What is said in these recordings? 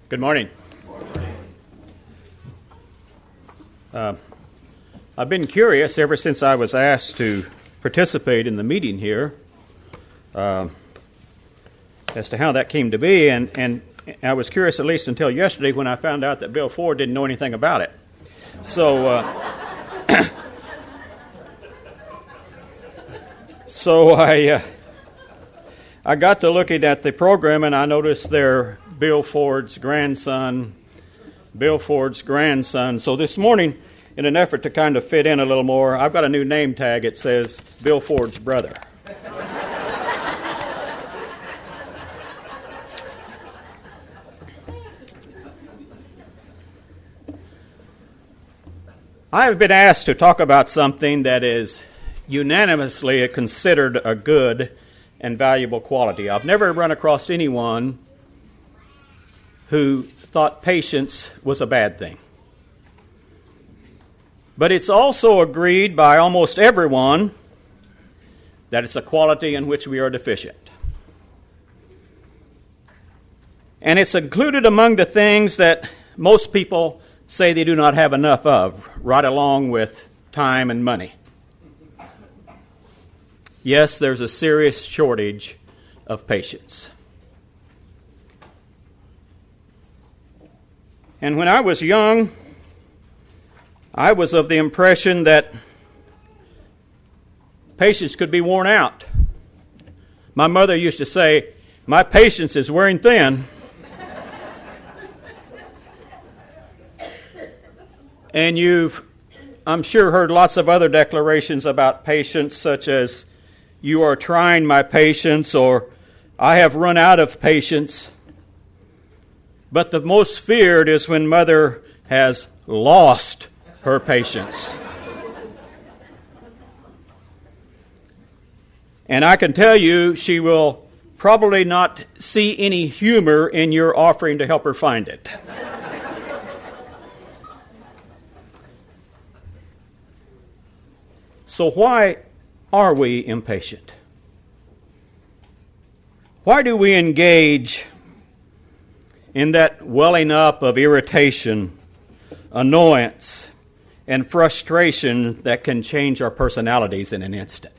Good morning. I've been curious ever since I was asked to participate in the meeting here as to how that came to be, and I was curious at least until yesterday when I found out that Bill Ford didn't know anything about it. So I got to looking at the program, and I noticed there Bill Ford's grandson. So this morning, in an effort to kind of fit in a little more, I've got a new name tag. It says Bill Ford's brother. I have been asked to talk about something that is unanimously considered a good and valuable quality. I've never run across anyone who thought patience was a bad thing. But it's also agreed by almost everyone that it's a quality in which we are deficient. And it's included among the things that most people say they do not have enough of, right along with time and money. Yes, there's a serious shortage of patience. And when I was young, I was of the impression that patience could be worn out. My mother used to say, "My patience is wearing thin." And you've, I'm sure, heard lots of other declarations about patience, such as, "You are trying my patience," or "I have run out of patience." But the most feared is when mother has lost her patience. And I can tell you, she will probably not see any humor in your offering to help her find it. So why are we impatient? Why do we engage in that welling up of irritation, annoyance, and frustration that can change our personalities in an instant?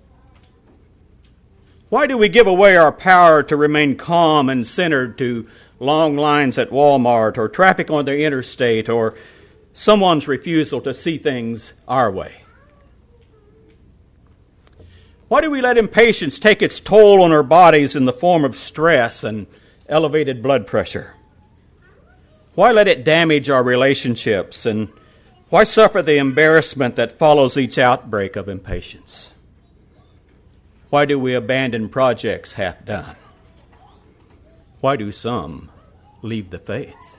Why do we give away our power to remain calm and centered to long lines at Walmart, or traffic on the interstate, or someone's refusal to see things our way? Why do we let impatience take its toll on our bodies in the form of stress and elevated blood pressure? Why let it damage our relationships, and why suffer the embarrassment that follows each outbreak of impatience? Why do we abandon projects half done? Why do some leave the faith?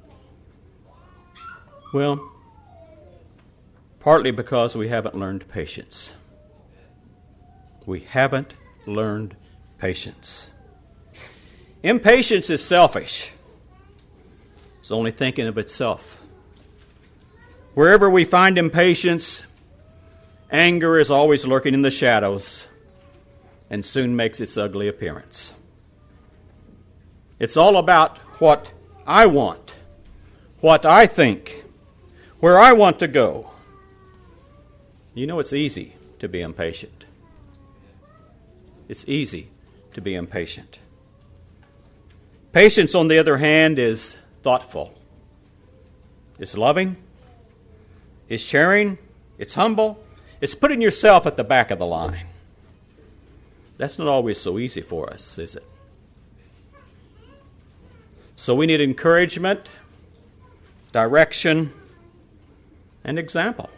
Well, partly because we haven't learned patience. We haven't learned patience. Impatience is selfish. It's only thinking of itself. Wherever we find impatience, anger is always lurking in the shadows and soon makes its ugly appearance. It's all about what I want, what I think, where I want to go. You know, it's easy to be impatient. It's easy to be impatient. Patience, on the other hand, is thoughtful. It's loving. It's sharing. It's humble. It's putting yourself at the back of the line. That's not always so easy for us, is it? So we need encouragement, direction, and example.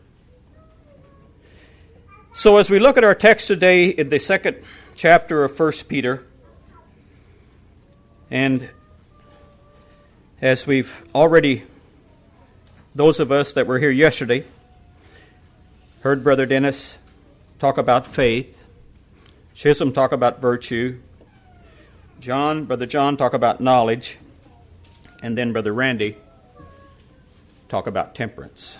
So as we look at our text today in the second chapter of 1 Peter, and as we've already, those of us that were here yesterday, heard Brother Dennis talk about faith, Chisholm talk about virtue, Brother John talk about knowledge, and then Brother Randy talk about temperance.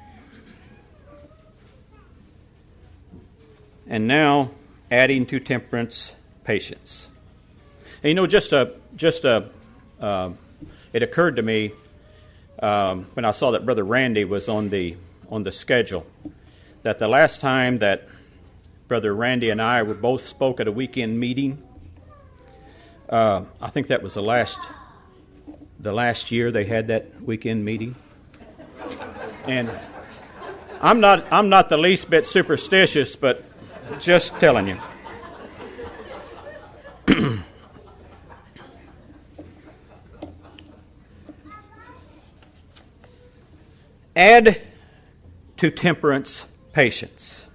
And now, adding to temperance, patience. And you know, just a it occurred to me when I saw that Brother Randy was on the schedule, that the last time that Brother Randy and I were both spoke at a weekend meeting, I think that was the last year they had that weekend meeting. And I'm not the least bit superstitious, but just telling you. Add to temperance patience.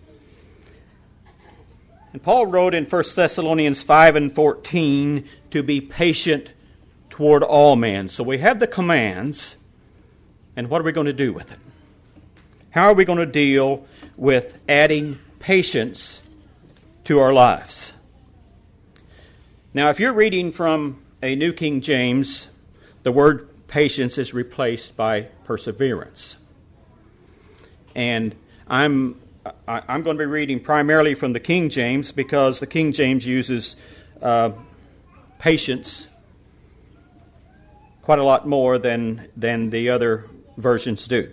And Paul wrote in 1 Thessalonians 5:14 to be patient toward all men. So we have the commands, and what are we going to do with it? How are we going to deal with adding patience to our lives? Now, if you're reading from a New King James, the word patience is replaced by perseverance. And I'm going to be reading primarily from the King James because the King James uses patience quite a lot more than the other versions do.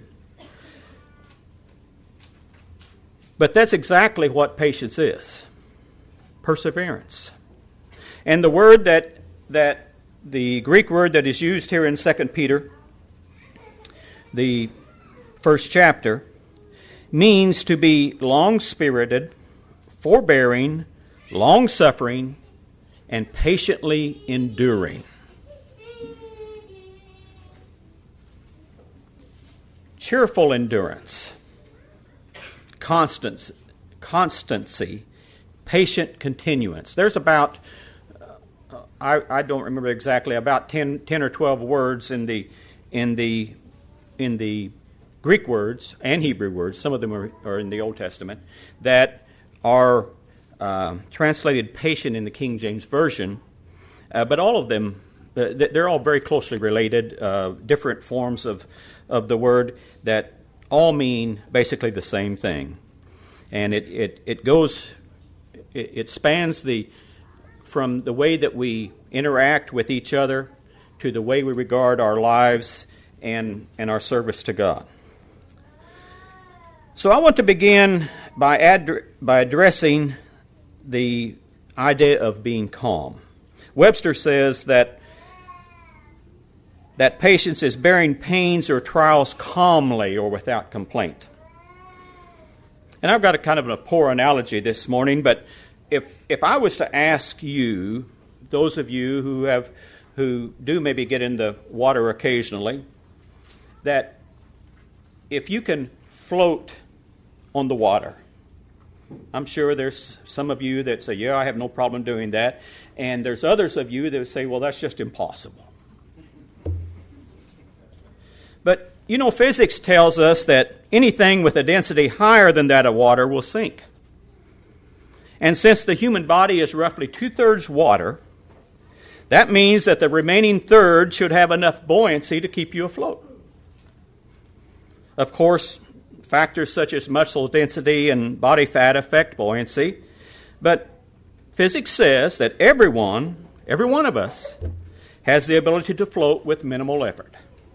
But that's exactly what patience is. Perseverance. And the word the Greek word that is used here in 2 Peter, the first chapter, means to be long-spirited, forbearing, long-suffering, and patiently enduring. Cheerful endurance, constancy, patient continuance. There's about, I don't remember exactly, about 10 or 12 words in the Greek words and Hebrew words, some of them are in the Old Testament, that are translated patient in the King James Version, but all of them, they're all very closely related, different forms of the word that all mean basically the same thing. And it spans from the way that we interact with each other to the way we regard our lives and our service to God. So I want to begin by addressing the idea of being calm. Webster says that patience is bearing pains or trials calmly or without complaint. And I've got a kind of a poor analogy this morning, but if I was to ask you, those of you who do maybe get in the water occasionally, that if you can float on the water, I'm sure there's some of you that say, yeah, I have no problem doing that. And there's others of you that say, well, that's just impossible. But, physics tells us that anything with a density higher than that of water will sink. And since the human body is roughly 2/3 water, that means that the remaining third should have enough buoyancy to keep you afloat. Of course, factors such as muscle density and body fat affect buoyancy, but physics says that every one of us has the ability to float with minimal effort.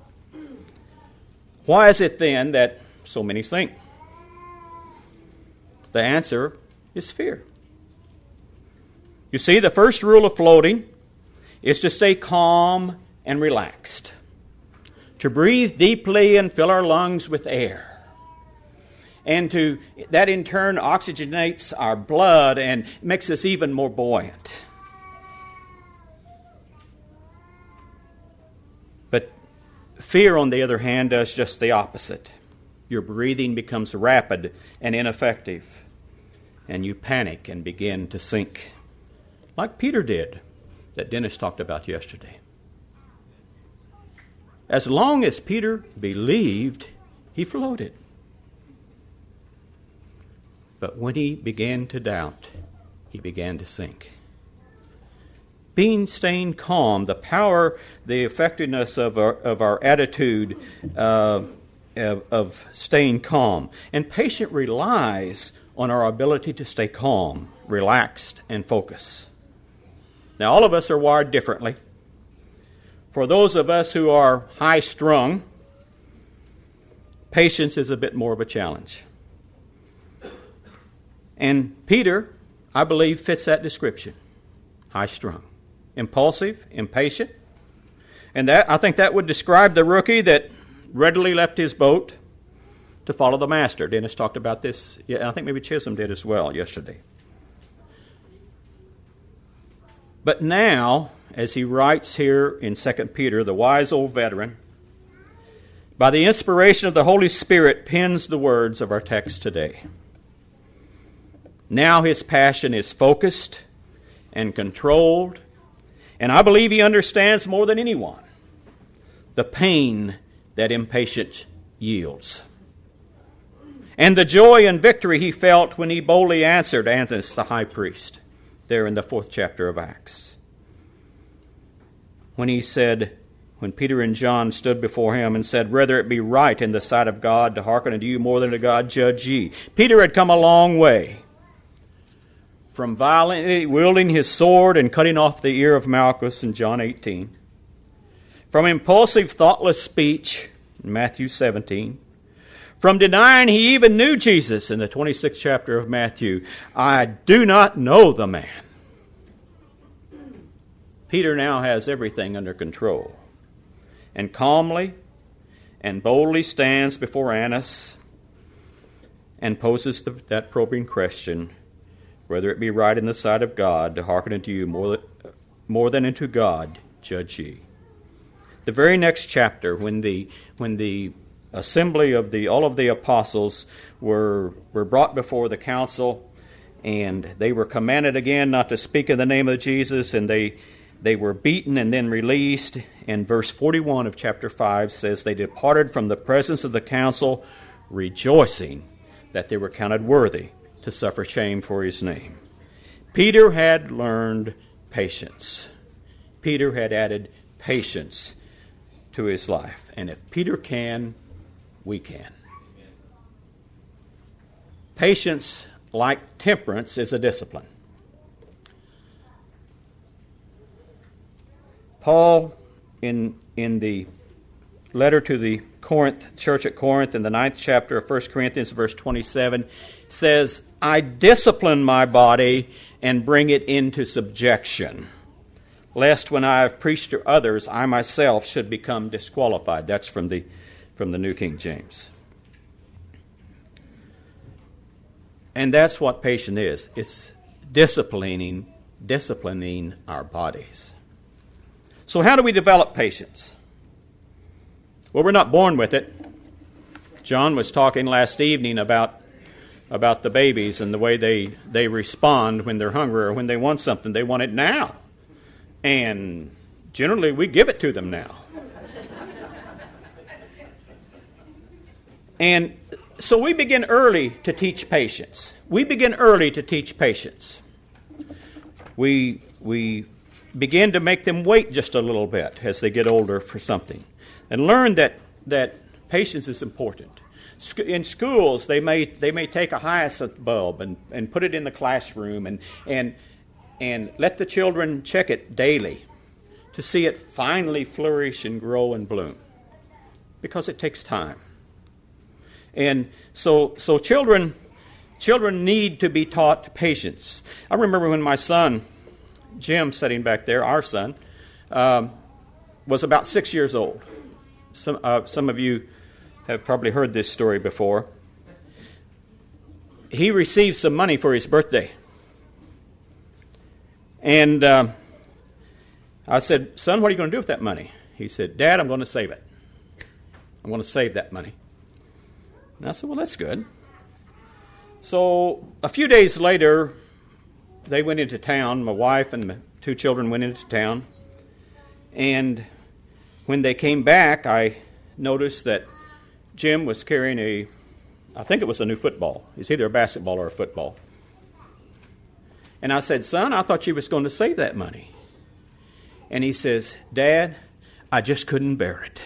Why is it then that so many sink? The answer is fear. You see, the first rule of floating is to stay calm and relaxed, to breathe deeply and fill our lungs with air, and that in turn oxygenates our blood and makes us even more buoyant. But fear, on the other hand, does just the opposite. Your breathing becomes rapid and ineffective, and you panic and begin to sink, like Peter did, that Dennis talked about yesterday. As long as Peter believed, he floated. But when he began to doubt, he began to sink. Staying calm, the power, the effectiveness of our attitude of staying calm. And patient relies on our ability to stay calm, relaxed, and focused. Now, all of us are wired differently. For those of us who are high-strung, patience is a bit more of a challenge. And Peter, I believe, fits that description. High-strung, impulsive, impatient. And I think that would describe the rookie that readily left his boat to follow the master. Dennis talked about this. Yeah, I think maybe Chisholm did as well yesterday. But now, as he writes here in 2 Peter, the wise old veteran, by the inspiration of the Holy Spirit, pens the words of our text today. Now his passion is focused and controlled, and I believe he understands more than anyone the pain that impatience yields, and the joy and victory he felt when he boldly answered Annas the high priest, there in the 4th chapter of Acts. When Peter and John stood before him and said, "Whether it be right in the sight of God to hearken unto you more than to God, judge ye." Peter had come a long way from violently wielding his sword and cutting off the ear of Malchus in John 18, from impulsive, thoughtless speech in Matthew 17, from denying he even knew Jesus in the 26th chapter of Matthew. I do not know the man. Peter now has everything under control, and calmly and boldly stands before Annas and poses that probing question, whether it be right in the sight of God to hearken unto you more than unto God, judge ye. The very next chapter, when the assembly of all of the apostles were brought before the council, and they were commanded again not to speak in the name of Jesus, and they were beaten and then released. And verse 41 of chapter 5 says, they departed from the presence of the council, rejoicing that they were counted worthy to suffer shame for his name. Peter had learned patience. Peter had added patience to his life. And if Peter can, we can. Patience, like temperance, is a discipline. Paul, in the letter to the church at Corinth, in the 9th chapter of 1 Corinthians, verse 27, says, I discipline my body and bring it into subjection, lest when I have preached to others, I myself should become disqualified. That's from the New King James. And that's what patience is. It's disciplining our bodies. So how do we develop patience? Well, we're not born with it. John was talking last evening about the babies and the way they respond when they're hungry or when they want something. They want it now. And generally we give it to them now. And so we begin early to teach patience. We begin begin to make them wait just a little bit as they get older for something, and learn that patience is important. In schools, they may take a hyacinth bulb and put it in the classroom and let the children check it daily to see it finally flourish and grow and bloom, because it takes time. And so children need to be taught patience. I remember when my son, Jim, sitting back there, our son, was about 6 years old. Some of you have probably heard this story before. He received some money for his birthday. And I said, son, what are you going to do with that money? He said, Dad, I'm going to save it. I'm going to save that money. And I said, well, that's good. So a few days later, they went into town. My wife and my 2 children went into town. And when they came back, I noticed that Jim was carrying I think it was a new football. It's either a basketball or a football. And I said, son, I thought you was going to save that money. And he says, Dad, I just couldn't bear it.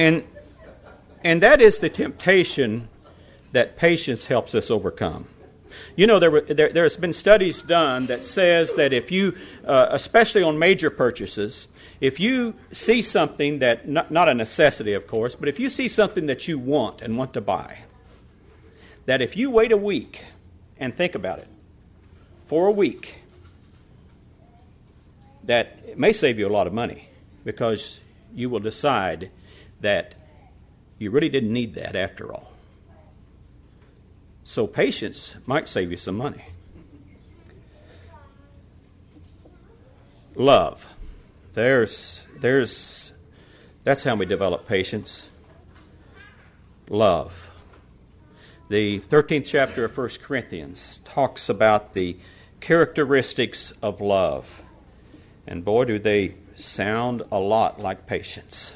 And that is the temptation that patience helps us overcome. You know, there's been studies done that says that if you, especially on major purchases, if you see something that, not a necessity, of course, but if you see something that you want and want to buy, that if you wait a week and think about it for a week, that it may save you a lot of money because you will decide that you really didn't need that after all. So patience might save you some money. Love. That's how we develop patience. Love. The 13th chapter of 1 Corinthians talks about the characteristics of love. And boy, do they sound a lot like patience.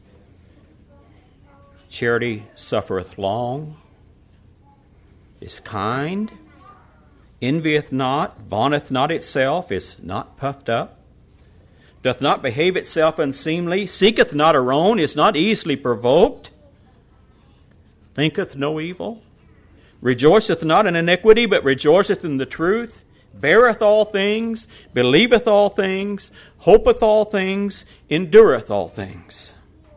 Charity suffereth long, is kind, envieth not, vaunteth not itself, is not puffed up, doth not behave itself unseemly, seeketh not her own, is not easily provoked, thinketh no evil, rejoiceth not in iniquity, but rejoiceth in the truth, beareth all things, believeth all things, hopeth all things, endureth all things.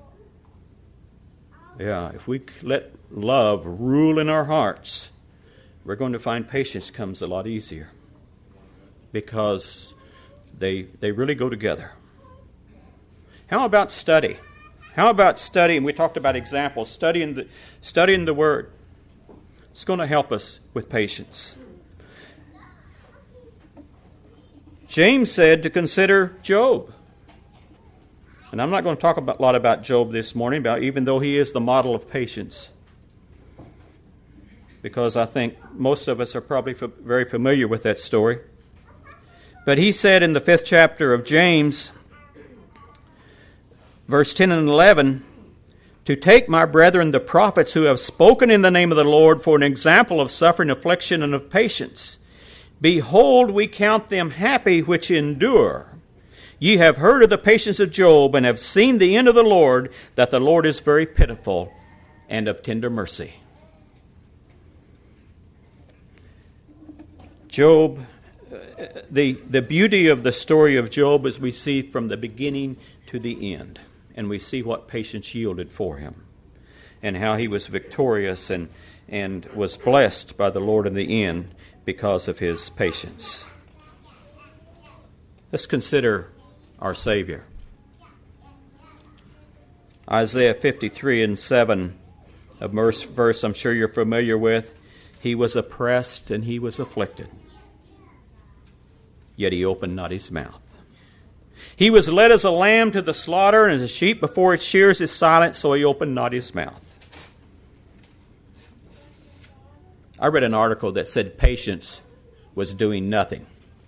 Yeah, if we let love rule in our hearts, we're going to find patience comes a lot easier because they really go together. How about study? How about studying? We talked about examples, studying the Word. It's going to help us with patience. James said to consider Job. And I'm not going to talk a lot about Job this morning, even though he is the model of patience. Because I think most of us are probably very familiar with that story. But he said in the 5th chapter of James, verse 10 and 11, to take my brethren the prophets who have spoken in the name of the Lord for an example of suffering, affliction, and of patience. Behold, we count them happy which endure. Ye have heard of the patience of Job, and have seen the end of the Lord, that the Lord is very pitiful and of tender mercy. Job, the beauty of the story of Job is we see from the beginning to the end, and we see what patience yielded for him, and how he was victorious and was blessed by the Lord in the end because of his patience. Let's consider our Savior. Isaiah 53 and 7, a verse I'm sure you're familiar with. He was oppressed and he was afflicted, yet he opened not his mouth. He was led as a lamb to the slaughter, and as a sheep before its shears is silent, so he opened not his mouth. I read an article that said patience was doing nothing.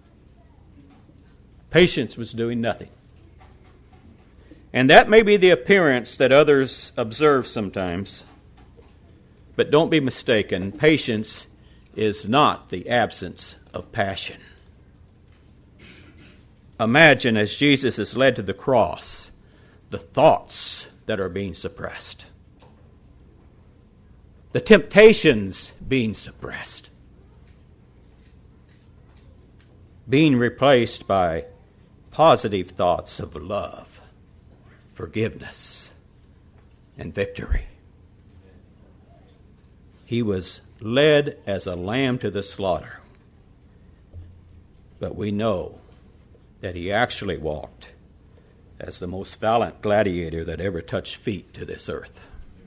Patience was doing nothing. And that may be the appearance that others observe sometimes. But don't be mistaken, patience is not the absence of passion. Imagine as Jesus is led to the cross, the thoughts that are being suppressed, the temptations being suppressed, being replaced by positive thoughts of love, forgiveness, and victory. He was led as a lamb to the slaughter. But we know that he actually walked as the most valiant gladiator that ever touched feet to this earth.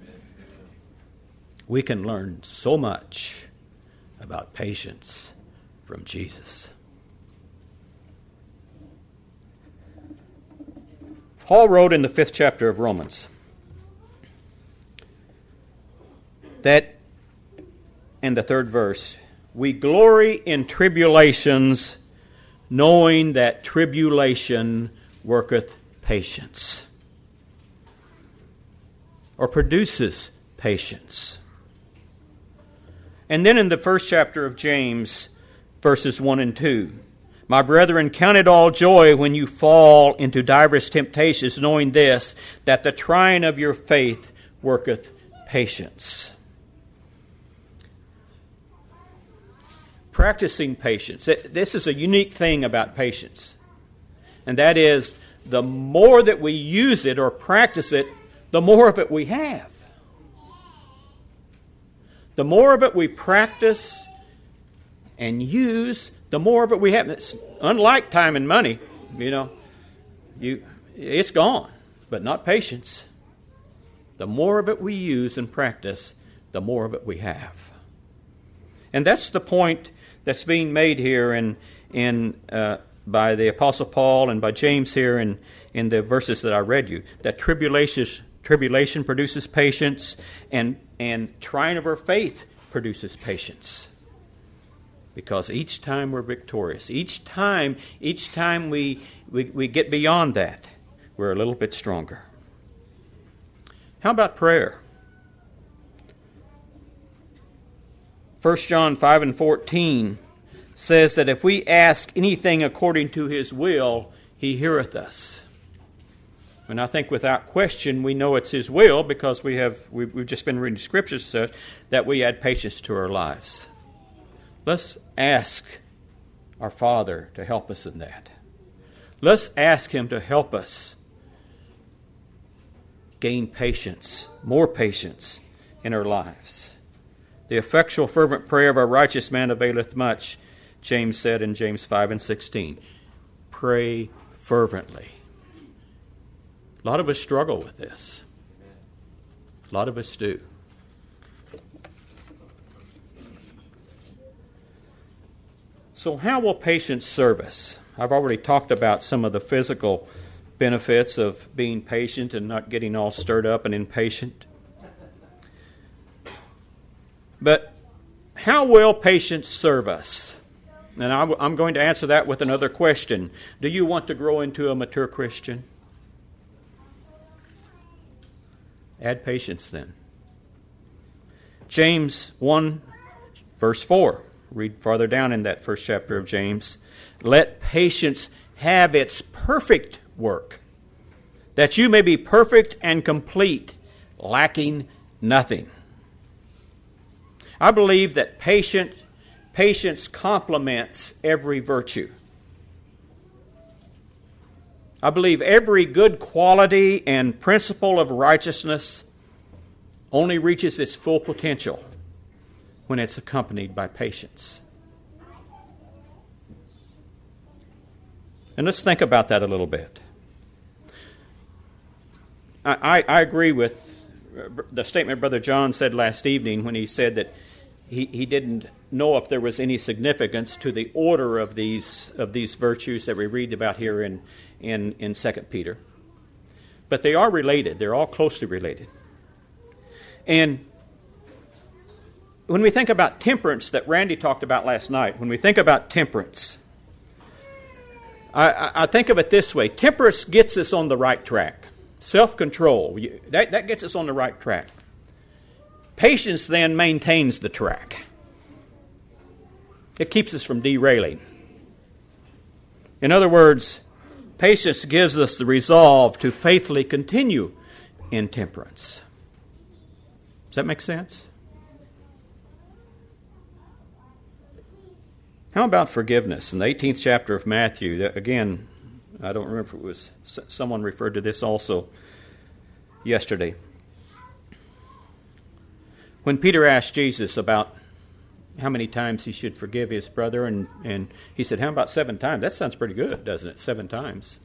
We can learn so much about patience from Jesus. Paul wrote in the 5th chapter of Romans that, in the 3rd verse, we glory in tribulations, knowing that tribulation worketh patience, or produces patience. And then in the 1st chapter of James, verses 1 and 2, my brethren, count it all joy when you fall into divers temptations, knowing this, that the trying of your faith worketh patience. practicing patience. This is a unique thing about patience. And that is, the more that we use it or practice it, the more of it we have. The more of it we practice and use, the more of it we have. It's unlike time and money, it's gone, but not patience. The more of it we use and practice, the more of it we have. And that's the point that's being made here by the Apostle Paul and by James here in the verses that I read you, that tribulation produces patience, and trying of our faith produces patience. Because each time we're victorious, each time we get beyond that, we're a little bit stronger. How about prayer? 1 John 5:14 says that if we ask anything according to His will, He heareth us. And I think without question we know it's His will, because we've just been reading Scriptures such that we add patience to our lives. Let's ask our Father to help us in that. Let's ask Him to help us gain patience, more patience in our lives. The effectual fervent prayer of a righteous man availeth much, James said in James 5:16. Pray fervently. A lot of us struggle with this. A lot of us do. So how will patience serve us? I've already talked about some of the physical benefits of being patient and not getting all stirred up and impatient. But how will patience serve us? And I'm going to answer that with another question. Do you want to grow into a mature Christian? Add patience then. James 1, verse 4. Read farther down in that first chapter of James. Let patience have its perfect work, that you may be perfect and complete, lacking nothing. I believe that patience complements every virtue. I believe every good quality and principle of righteousness only reaches its full potential when it's accompanied by patience. And let's think about that a little bit. I agree with the statement Brother John said last evening when he said that he didn't know if there was any significance to the order of these virtues that we read about here in 2 Peter. But they are related. They're all closely related. And when we think about temperance that Randy talked about last night, when we think about temperance, I think of it this way. Temperance gets us on the right track. Self-control, that gets us on the right track. Patience then maintains the track. It keeps us from derailing. In other words, patience gives us the resolve to faithfully continue in temperance. Does that make sense? How about forgiveness? In the 18th chapter of Matthew, again, I don't remember if it was someone referred to this also yesterday. When Peter asked Jesus about how many times he should forgive his brother, and he said, how about 7 times? That sounds pretty good, doesn't it? 7 times.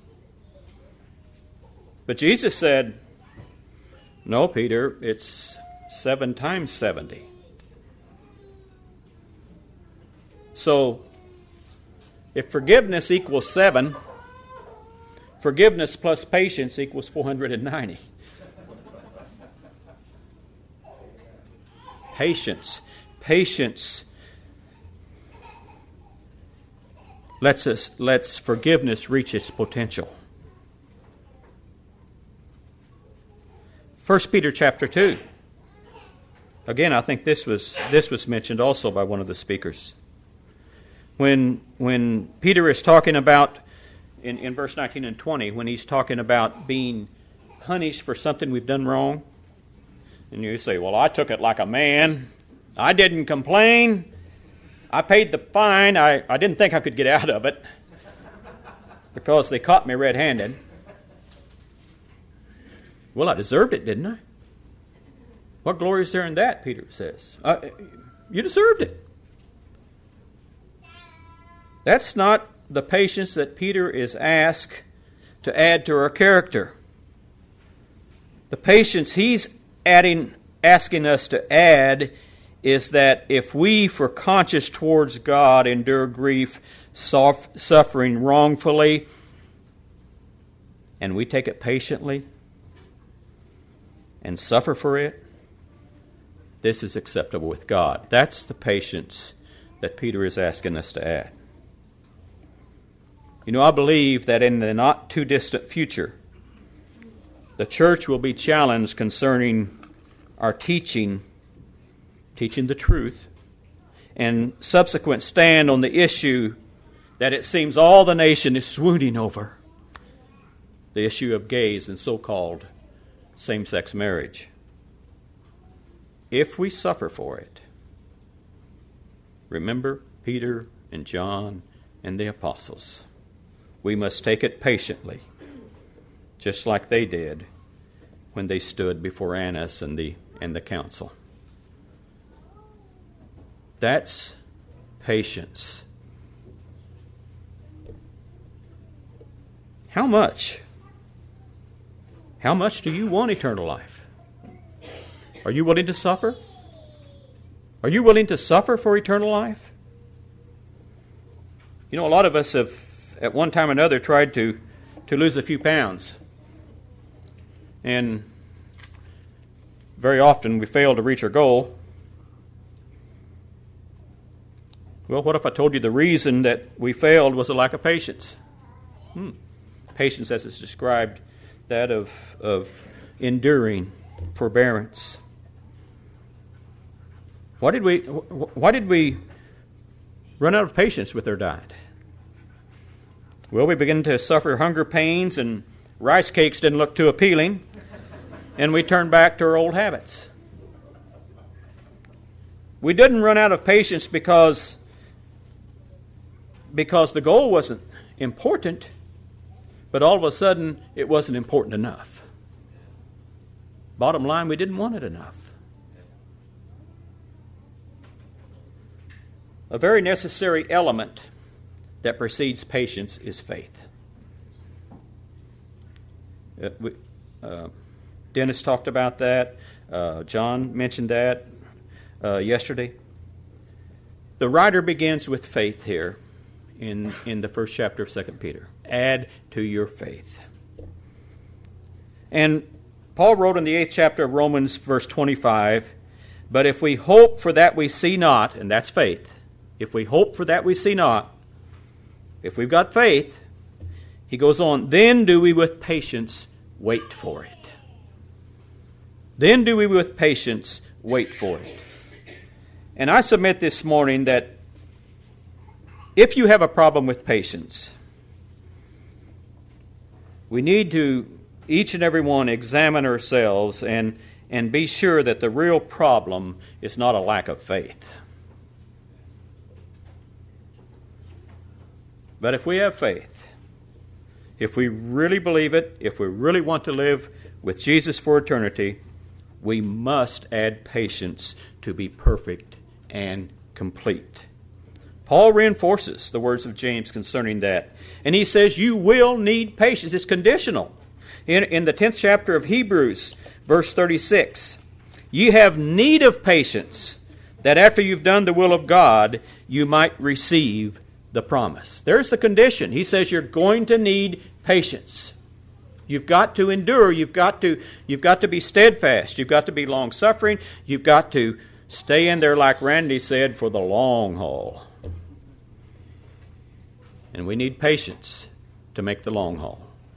But Jesus said, no, Peter, it's 7 times 70. So, if forgiveness equals 7, forgiveness plus patience equals 490. Patience lets forgiveness reach its potential. 1 Peter chapter 2. Again, I think this was mentioned also by one of the speakers. When Peter is talking about, in verse 19 and 20, when he's talking about being punished for something we've done wrong, and you say, well, I took it like a man. I didn't complain. I paid the fine. I didn't think I could get out of it because they caught me red-handed. Well, I deserved it, didn't I? What glory is there in that, Peter says? You deserved it. That's not the patience that Peter is asked to add to our character. The patience he's asking us to add is that if we, for conscience towards God, endure grief, suffering wrongfully, and we take it patiently and suffer for it, this is acceptable with God. That's the patience that Peter is asking us to add. You know, I believe that in the not too distant future, the church will be challenged concerning our teaching the truth, and subsequent stand on the issue that it seems all the nation is swooning over, the issue of gays and so-called same-sex marriage. If we suffer for it, remember Peter and John and the apostles. We must take it patiently, just like they did when they stood before Annas and the council. That's patience. How much? How much do you want eternal life? Are you willing to suffer? Are you willing to suffer for eternal life? You know, a lot of us have, at one time or another, tried to lose a few pounds. And very often we fail to reach our goal. Well, what if I told you the reason that we failed was a lack of patience? Patience, as it's described, that of enduring, forbearance. Why did we run out of patience with our diet? Well, we began to suffer hunger pains, and rice cakes didn't look too appealing, and we turned back to our old habits. We didn't run out of patience because the goal wasn't important, but all of a sudden it wasn't important enough. Bottom line, we didn't want it enough. A very necessary element that precedes patience is faith. Dennis talked about that. John mentioned that yesterday. The writer begins with faith here in the first chapter of 2 Peter. Add to your faith. And Paul wrote in the 8th chapter of Romans, verse 25, but if we hope for that we see not, and that's faith, if we hope for that we see not, if we've got faith, he goes on, then do we with patience wait for it. Then do we with patience wait for it. And I submit this morning that if you have a problem with patience, we need to, each and every one, examine ourselves and be sure that the real problem is not a lack of faith. But if we have faith, if we really believe it, if we really want to live with Jesus for eternity, we must add patience to be perfect and complete. Paul reinforces the words of James concerning that. And he says, you will need patience. It's conditional. In the 10th chapter of Hebrews, verse 36, you have need of patience, that after you've done the will of God, you might receive the promise. There's the condition. He says you're going to need patience. You've got to endure. You've got to be steadfast. You've got to be long-suffering. You've got to stay in there, like Randy said, for the long haul. And we need patience to make the long haul.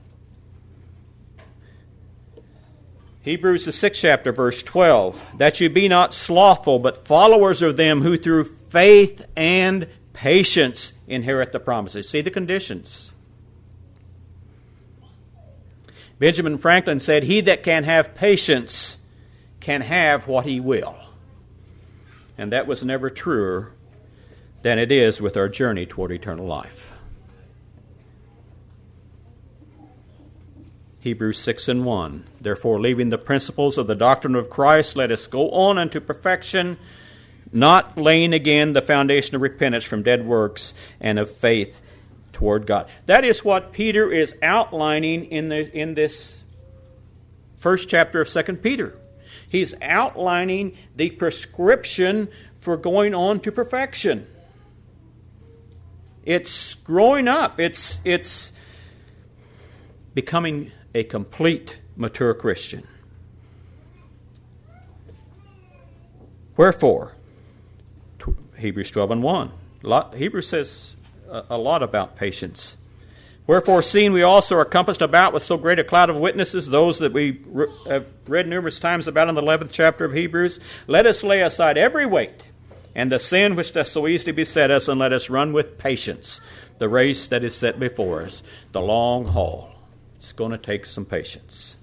Hebrews, the 6th chapter, verse 12, that you be not slothful, but followers of them who through faith and patience inherit the promises. See the conditions. Benjamin Franklin said, he that can have patience can have what he will. And that was never truer than it is with our journey toward eternal life. Hebrews 6:1. Therefore, leaving the principles of the doctrine of Christ, let us go on unto perfection, not laying again the foundation of repentance from dead works and of faith toward God. That is what Peter is outlining in this first chapter of 2 Peter. He's outlining the prescription for going on to perfection. It's growing up. It's becoming a complete, mature Christian. Wherefore, Hebrews 12:1. Hebrews says a lot about patience. Wherefore, seeing we also are compassed about with so great a cloud of witnesses, those that we have read numerous times about in the 11th chapter of Hebrews, let us lay aside every weight and the sin which does so easily beset us, and let us run with patience the race that is set before us, the long haul. It's going to take some patience.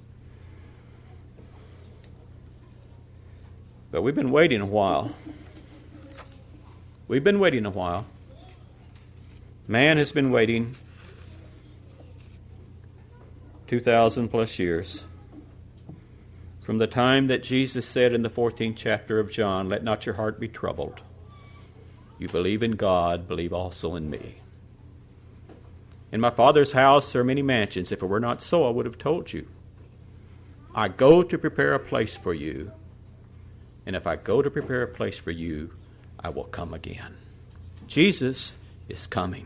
But we've been waiting a while. We've been waiting a while. Man has been waiting 2,000 plus years. From the time that Jesus said in the 14th chapter of John, let not your heart be troubled. You believe in God, believe also in me. In my Father's house there are many mansions. If it were not so, I would have told you. I go to prepare a place for you. And if I go to prepare a place for you, I will come again. Jesus is coming.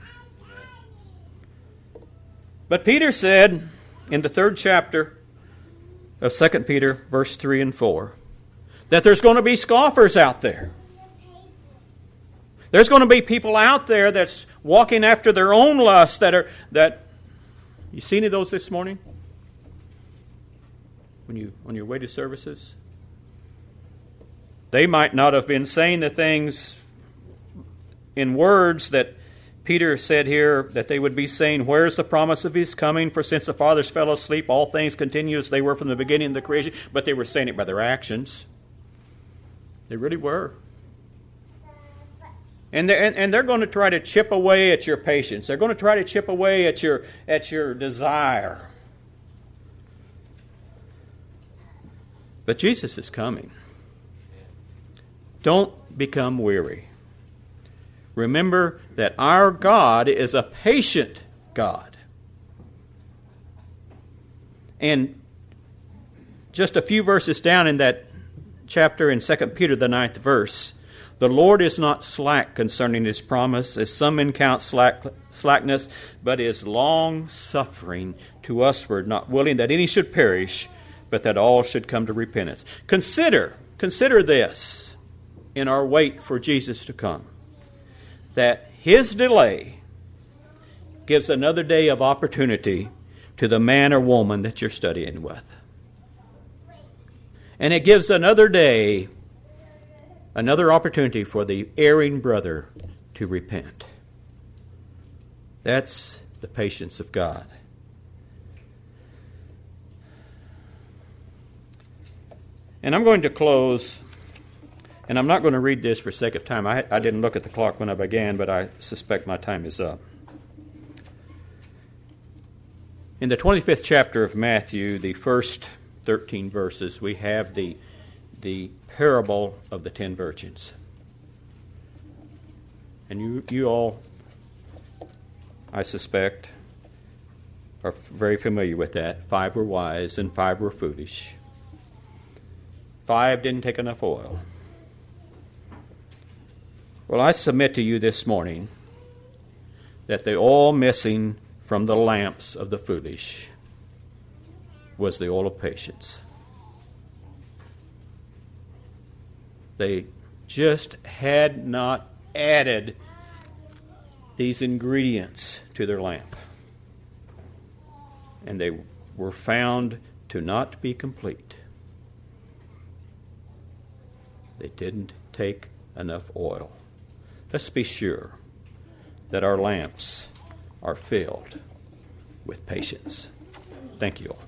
But Peter said in the 3rd chapter of 2 Peter, verse 3 and 4, that there's going to be scoffers out there. There's going to be people out there that's walking after their own lusts you see any of those this morning? On your way to services? They might not have been saying the things in words that Peter said here that they would be saying, where's the promise of his coming? For since the fathers fell asleep, all things continue as they were from the beginning of the creation. But they were saying it by their actions. They really were. And they're going to try to chip away at your patience. They're going to try to chip away at your desire. But Jesus is coming. Don't become weary. Remember that our God is a patient God. And just a few verses down in that chapter in 2 Peter, the 9th verse, the Lord is not slack concerning his promise, as some men count slackness, but is long-suffering to usward, not willing that any should perish, but that all should come to repentance. Consider this in our wait for Jesus to come, that his delay gives another day of opportunity to the man or woman that you're studying with. And it gives another day, another opportunity for the erring brother to repent. That's the patience of God. And I'm going to close, and I'm not going to read this for sake of time. I didn't look at the clock when I began, but I suspect my time is up. In the 25th chapter of Matthew, the first 13 verses, we have the parable of the 10 virgins. And you all, I suspect, are very familiar with that. 5 were wise and 5 were foolish. 5 didn't take enough oil. Well, I submit to you this morning that the oil missing from the lamps of the foolish was the oil of patience. They just had not added these ingredients to their lamp. And they were found to not be complete. They didn't take enough oil. Let's be sure that our lamps are filled with patience. Thank you all.